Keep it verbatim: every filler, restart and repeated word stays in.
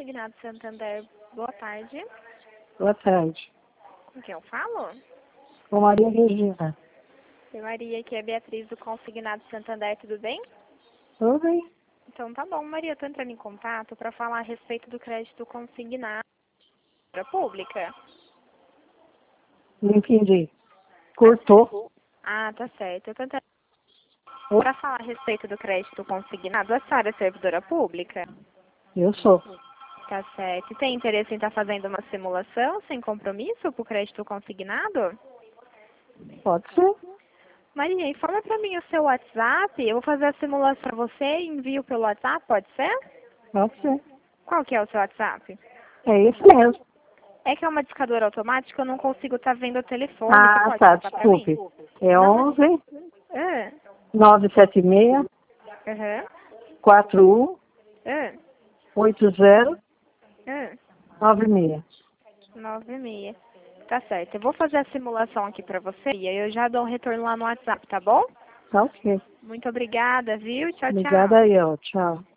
Consignado Santander, boa tarde. Boa tarde. Com quem eu falo? Com Maria Regina. Oi, Maria, aqui é a Beatriz do Consignado Santander, tudo bem? Tudo bem? Então tá bom, Maria, eu tô entrando em contato para falar a respeito do crédito consignado da pública. Não entendi. Cortou? Ah, tá certo. Eu tô entrando para falar a respeito do crédito consignado. A senhora é servidora pública? Eu sou. Tá certo. E tem interesse em estar fazendo uma simulação sem compromisso para o crédito consignado? Pode ser? Maria, informa para mim o seu WhatsApp. Eu vou fazer a simulação para você e envio pelo WhatsApp, pode ser? Pode ser. Qual que é o seu WhatsApp? É isso mesmo. É que é uma discadora automática, eu não consigo estar vendo o telefone. Você Ah, pode tá. passar para mim? Desculpe. É onze, Ah, nove sete seis, aham, quatro um, ah, oito zero, ah, nove seis. nove seis. Tá certo. Eu vou fazer a simulação aqui para você e aí eu já dou um retorno lá no WhatsApp, tá bom? Tá ok. Muito obrigada, viu? Tchau, Obrigada tchau. aí, ó. Tchau.